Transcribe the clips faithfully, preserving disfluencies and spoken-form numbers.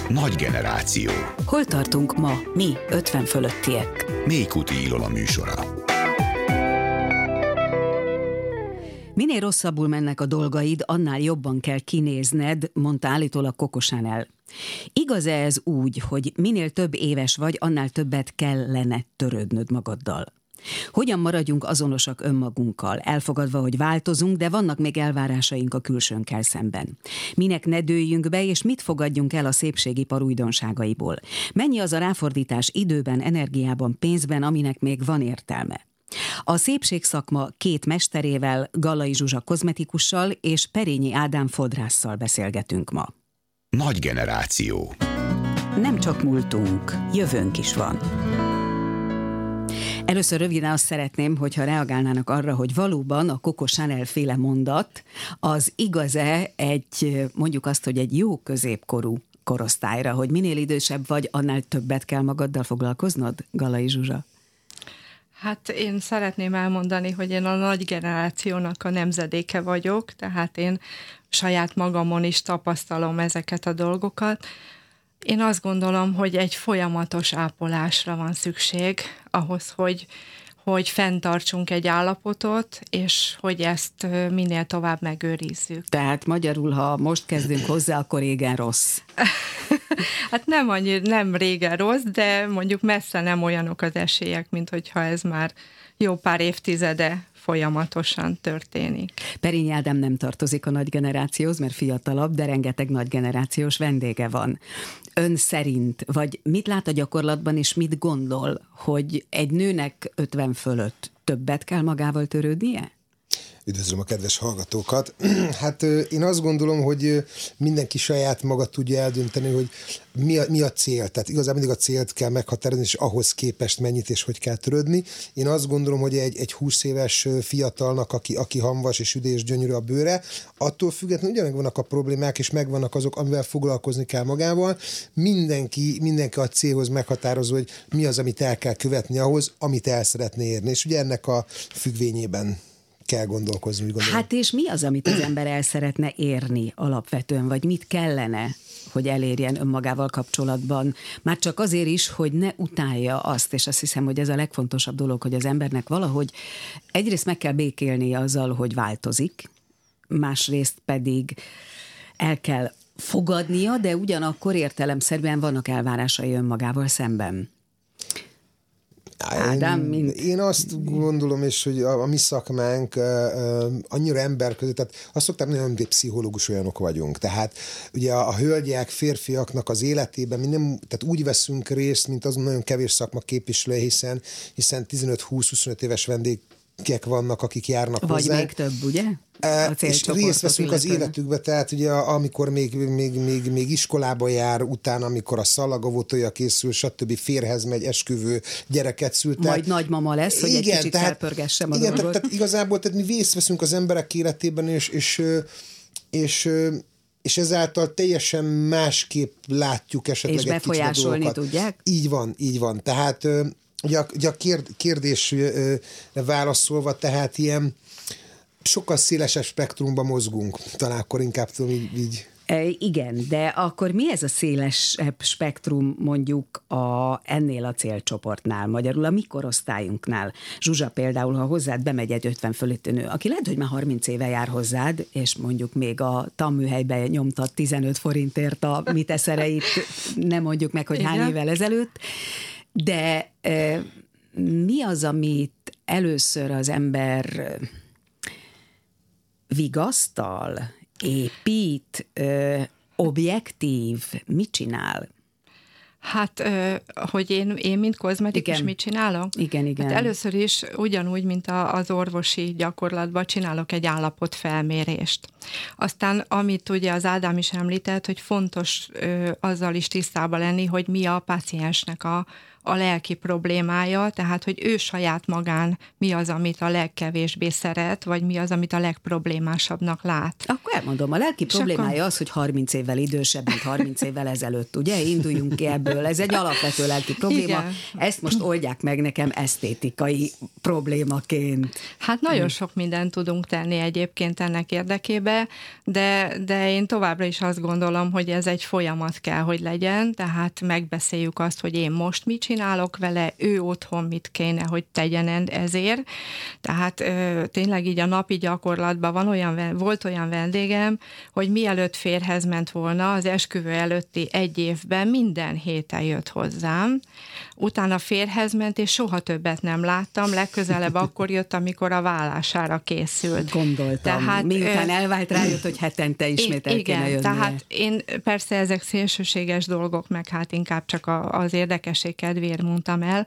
Nagy generáció. Hol tartunk ma, mi, ötven fölöttiek? Mélykuti Ilona műsora. Minél rosszabbul mennek a dolgaid, annál jobban kell kinézned, mondta állítólag Coco Chanel. Igaz-e ez úgy, hogy minél több éves vagy, annál többet kellene törődnöd magaddal? Hogyan maradjunk azonosak önmagunkkal, elfogadva, hogy változunk, de vannak még elvárásaink a külsőnkkel szemben? Minek ne dőljünk be, és mit fogadjunk el a szépségipar újdonságaiból? Mennyi az a ráfordítás időben, energiában, pénzben, aminek még van értelme? A szépségszakma két mesterével, Gallai Zsuzsa kozmetikussal és Perényi Ádám fodrásszal beszélgetünk ma. Nagy generáció. Nem csak múltunk, jövőnk is van. Először röviden azt szeretném, hogyha reagálnának arra, hogy valóban a Coco Chanel féle mondat az igaz-e egy, mondjuk azt, hogy egy jó középkorú korosztályra, hogy minél idősebb vagy, annál többet kell magaddal foglalkoznod, Gallai Zsuzsa? Hát én szeretném elmondani, hogy én a nagy generációnak a nemzedéke vagyok, tehát én saját magamon is tapasztalom ezeket a dolgokat. Én azt gondolom, hogy egy folyamatos ápolásra van szükség ahhoz, hogy, hogy fenntartsunk egy állapotot, és hogy ezt minél tovább megőrizzük. Tehát magyarul, ha most kezdünk hozzá, akkor régen rossz. Hát nem annyi, nem régen rossz, de mondjuk messze nem olyanok az esélyek, mint hogyha ez már jó pár évtizede folyamatosan történik. Perényi Ádám nem tartozik a nagy generációhoz, mert fiatalabb, de rengeteg nagy generációs vendége van. Ön szerint, vagy mit lát a gyakorlatban, és mit gondol, hogy egy nőnek ötven fölött többet kell magával törődnie? Üdvözlöm a kedves hallgatókat. Hát én azt gondolom, hogy mindenki saját maga tudja eldönteni, hogy mi a, mi a cél. Tehát igazán mindig a célt kell meghatározni, és ahhoz képest mennyit és hogy kell törődni. Én azt gondolom, hogy egy, egy húsz éves fiatalnak, aki, aki hamvas és üdés gyönyörű a bőre, attól függetlenül ugyanek vannak a problémák, és megvannak azok, amivel foglalkozni kell magával. Mindenki, mindenki a célhoz meghatározó, hogy mi az, amit el kell követni ahhoz, amit el szeretné érni. És ugye ennek a függvényében kell gondolkozni, úgy gondolom. Hát és mi az, amit az ember el szeretne érni alapvetően, vagy mit kellene, hogy elérjen önmagával kapcsolatban? Már csak azért is, hogy ne utálja azt, és azt hiszem, hogy ez a legfontosabb dolog, hogy az embernek valahogy egyrészt meg kell békélnie azzal, hogy változik, másrészt pedig el kell fogadnia, de ugyanakkor értelemszerűen vannak elvárásai önmagával szemben. Ádám, mint... Én azt gondolom, és hogy a, a mi szakmánk uh, uh, annyira emberközi, tehát azt szoktam mondani, hogy pszichológus olyanok vagyunk. Tehát ugye a, a hölgyek, férfiaknak az életében mi nem, tehát úgy veszünk részt, mint azon nagyon kevés szakma képviselője, hiszen, hiszen tizenöt-húsz-huszonöt éves vendégek vannak, akik járnak vagy hozzánk. Vagy még több, ugye? És részt veszünk az életükbe, tehát ugye amikor még, még, még, még iskolába jár, utána, amikor a szalagavótója készül, stb. Férhez megy, esküvő, gyereket szült. Majd nagymama lesz, hogy igen, egy kicsit tehát, felpörgessem a igen, dolgot. Tehát, tehát igazából tehát mi részt veszünk az emberek életében, és, és, és, és ezáltal teljesen másképp látjuk esetleg és egy kicsit a dolgokat. És befolyásolni tudják? Így van, így van. Tehát ugye a, ugye a kérdésre válaszolva, tehát ilyen sokkal szélesebb spektrumban mozgunk, talán akkor inkább tudom így, így. E, igen, de akkor mi ez a szélesebb spektrum mondjuk a, ennél a célcsoportnál, magyarul a mi korosztályunknál? Zsuzsa például, ha hozzád bemegy egy ötven fölötti nő, aki lehet, hogy már harminc éve jár hozzád, és mondjuk még a tanműhelyben nyomtat tizenöt forintért a mi teszereit, nem mondjuk meg, hogy hány évvel ezelőtt, de e, mi az, amit először az ember vigasztal, épít, ö, objektív, mit csinál? Hát, ö, hogy én, én mint kozmetikus igen. mit csinálok? Igen, igen. Hát először is ugyanúgy, mint a, az orvosi gyakorlatban csinálok egy állapotfelmérést. Aztán, amit ugye az Ádám is említett, hogy fontos ö, azzal is tisztában lenni, hogy mi a páciensnek a, a lelki problémája, tehát hogy ő saját magán mi az, amit a legkevésbé szeret, vagy mi az, amit a legproblémásabbnak lát. Akkor elmondom, a lelki És problémája akkor... az, hogy harminc évvel idősebb, mint harminc évvel ezelőtt, ugye? Induljunk ki ebből. Ez egy alapvető lelki probléma. Igen. Ezt most oldják meg nekem esztétikai problémaként. Hát nagyon sok mindent tudunk tenni egyébként ennek érdekébe, de, de én továbbra is azt gondolom, hogy ez egy folyamat kell, hogy legyen, tehát megbeszéljük azt, hogy én most mit csinálok vele, ő otthon mit kéne, hogy tegyen ezért. Tehát ö, tényleg így a napi gyakorlatban van olyan, volt olyan vendégem, hogy mielőtt férjhez ment volna, az esküvő előtti egy évben minden héten jött hozzám, utána férjhez ment, és soha többet nem láttam, legközelebb akkor jött, amikor a vállására készült. Gondoltam. Tehát, miután elvált, rájött, hogy hetente ismét el igen, kéne jönnie. Tehát én persze ezek szélsőséges dolgok, meg hát inkább csak a, az érdekesség kedvéért mondtam el,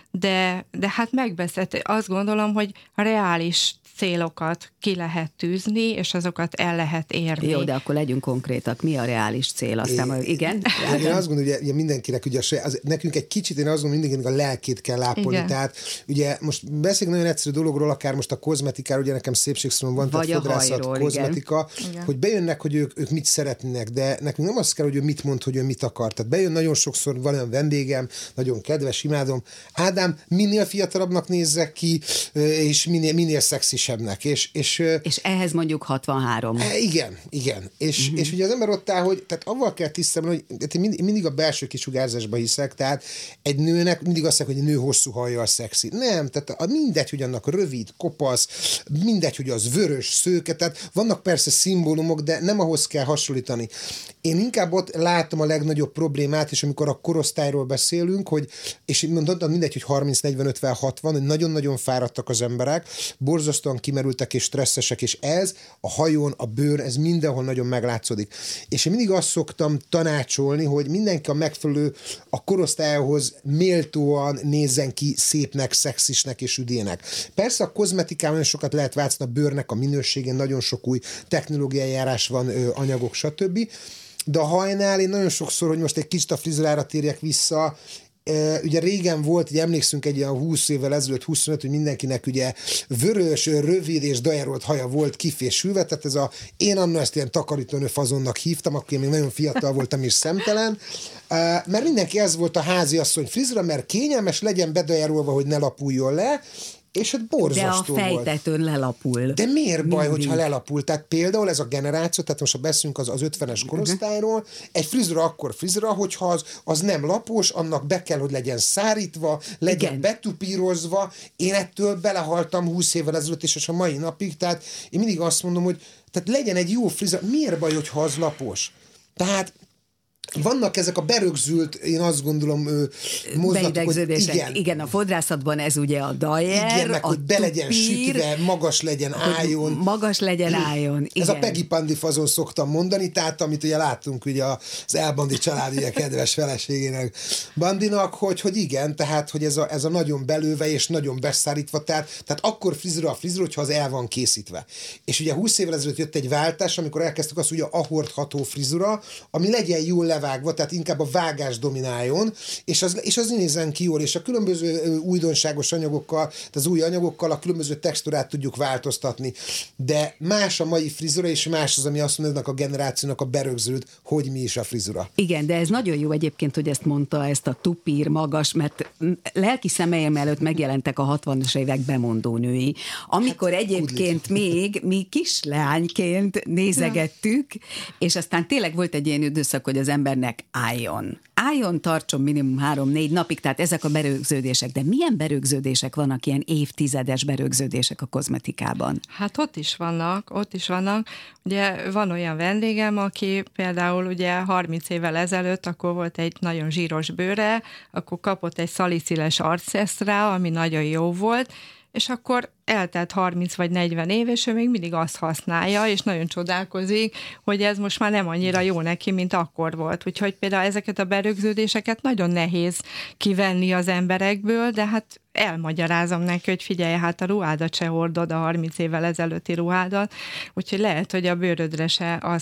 de, de hát megbeszélt. Azt gondolom, hogy reális célokat ki lehet tűzni, és azokat el lehet érni. Jó, de akkor legyünk konkrétak. Mi a reális cél? Aztán majd, igen? Én, én azt gondolom, hogy ugye mindenkinek, ugye az, nekünk egy kicsit, én azt gondolom, mindenkinek a lelkét kell ápolni. Igen. Tehát ugye most beszélünk nagyon egyszerű dologról, akár most a kozmetikáról, ugye nekem szépségszalon van, vagy tehát fodrászat, hajról, kozmetika, igen. hogy bejönnek, hogy ők, ők mit szeretnének, de nekünk nem az kell, hogy ő mit mond, hogy ő mit akar. Tehát bejön nagyon sokszor, van olyan vendégem, nagyon kedves, imádom. Ádám, minél fiatalabbnak nézzek ki, és minél, minél szexisebbnek. És, és, és ehhez mondjuk hatvanhárom. Igen, igen. És, uh-huh. és ugye az ember ott áll, hogy tehát avval kell tisztában, hogy én mindig a belső kisugárzásba hiszek, tehát egy nőnek mindig azt mondják, hogy a nő hosszú hajjal szexi. Nem, tehát a, mindegy, hogy annak rövid, kopasz, mindegy, hogy az vörös, szőke, tehát vannak persze szimbólumok, de nem ahhoz kell hasonlítani. Én inkább ott látom a legnagyobb problémát, és amikor a korosztályról beszélünk, hogy, és mondtam, mindegy, hogy harminc, negyven, ötven, hatvan, hogy nagyon-nagyon fáradtak az emberek, borzasztóan kimerültek és stresszesek, és ez a hajón, a bőr, ez mindenhol nagyon meglátszódik. És én mindig azt szoktam tanácsolni, hogy mindenki a megfelelő, a korosztályhoz méltóan nézzen ki szépnek, szexisnek és üdének. Persze a kozmetikában nagyon sokat lehet változni, a bőrnek a minőségén, nagyon sok új technológiai járás van, anyagok, stb. De a hajnál én nagyon sokszor, hogy most egy kicsit a frizurára térjek vissza, ugye régen volt, hogy emlékszünk egy ilyen húsz évvel ezelőtt, huszonöt, hogy mindenkinek ugye vörös, rövid és dajárolt haja volt kifésülve, tehát ez a, én annak ezt ilyen takarítónő fazonnak hívtam, akkor én még nagyon fiatal voltam és szemtelen, mert mindenki ez volt a háziasszony frizura, mert kényelmes, legyen bedajárolva, hogy ne lapuljon le, és hát borzasztó volt. De a fejtetőn lelapul. De miért baj, mindig, hogyha lelapul? Tehát például ez a generáció, tehát most ha beszélünk az, az ötvenes korosztályról, egy frizura akkor frizura, hogyha az, az nem lapos, annak be kell, hogy legyen szárítva, legyen igen. betupírozva. Én ettől belehaltam húsz évvel ezelőtt, és a mai napig, tehát én mindig azt mondom, hogy tehát legyen egy jó frizura. Miért baj, hogyha az lapos? Tehát vannak ezek a berögzült, én azt gondolom, mozdulatok, hogy igen. Igen, a fodrászatban ez ugye a dajer, igen, meg, a hogy be legyen sütve, magas legyen, álljon. Magas legyen, álljon. Ez igen. a Peggy Pandi fazon szoktam mondani, tehát amit ugye láttunk ugye az Elbandi család ugye kedves feleségének, Bandinak, hogy, hogy igen, tehát hogy ez a, ez a nagyon belőve és nagyon beszárítva, tehát, tehát akkor frizura a frizura, hogyha az el van készítve. És ugye húsz évvel ezelőtt jött egy váltás, amikor elkezdtük azt, hogy a hordható frizura, ami legyen jól levágva, tehát inkább a vágás domináljon, és az, és az nézzen ki jól, és a különböző újdonságos anyagokkal, az új anyagokkal a különböző textúrát tudjuk változtatni. De más a mai frizura, és más az, ami azt mondják a generációnak a berögzült, hogy mi is a frizura. Igen, de ez nagyon jó egyébként, hogy ezt mondta, ezt a tupír magas, mert lelki szemeim előtt megjelentek a hatvanas évek bemondónői, amikor hát, egyébként kudlik. még mi kisleányként nézegettük, és aztán tényleg volt egy ilyen időszak, hogy az embernek álljon. Álljon, tartson minimum három-négy napig, tehát ezek a berögződések. De milyen berögződések vannak, ilyen évtizedes berögződések a kozmetikában? Hát ott is vannak, ott is vannak. Ugye van olyan vendégem, aki például ugye harminc évvel ezelőtt, akkor volt egy nagyon zsíros bőre, akkor kapott egy szaliciles arcesztra, ami nagyon jó volt, és akkor eltelt harminc vagy negyven év, és ő még mindig azt használja, és nagyon csodálkozik, hogy ez most már nem annyira jó neki, mint akkor volt. Úgyhogy például ezeket a berögződéseket nagyon nehéz kivenni az emberekből, de hát elmagyarázom neki, hogy figyelj, hát a ruhádat se hordod, a harminc évvel ezelőtti ruhádat, úgyhogy lehet, hogy a bőrödre se az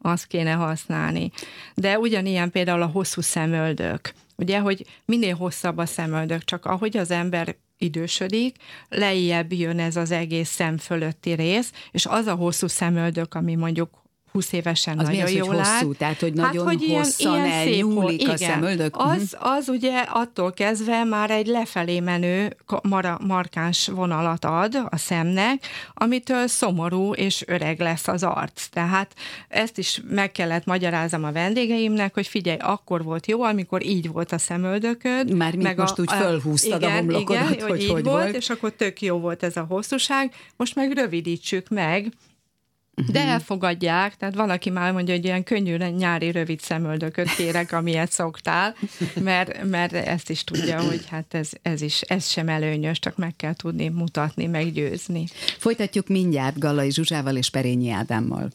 azt kéne használni. De ugyanilyen például a hosszú szemöldök. Ugye, hogy minél hosszabb a szemöldök, csak ahogy az ember idősödik, lejjebb jön ez az egész szem fölötti rész, és az a hosszú szemöldök, ami mondjuk húsz évesen az nagyon mi az, jól hogy lát. Hosszú, tehát, hogy nagyon hát, hogy hosszan ilyen, ilyen elnyúlik szép, a szemöldök? Az, az ugye attól kezdve már egy lefelé menő mara, markáns vonalat ad a szemnek, amitől szomorú és öreg lesz az arc. Tehát ezt is meg kellett magyaráznom a vendégeimnek, hogy figyelj, akkor volt jó, amikor így volt a szemöldököd. Már mint most a, úgy fölhúztad igen, a homlokodat, igen, hogy hogy így hogy volt, volt. és akkor tök jó volt ez a hosszúság. Most meg rövidítsük meg, de elfogadják, tehát van, aki már mondja, hogy ilyen könnyű nyári rövid szemöldököt kérek, amilyet szoktál, mert, mert ezt is tudja, hogy hát ez, ez is, ez sem előnyös, csak meg kell tudni mutatni, meggyőzni. Folytatjuk mindjárt Gallai Zsuzsával és Perényi Ádámmal.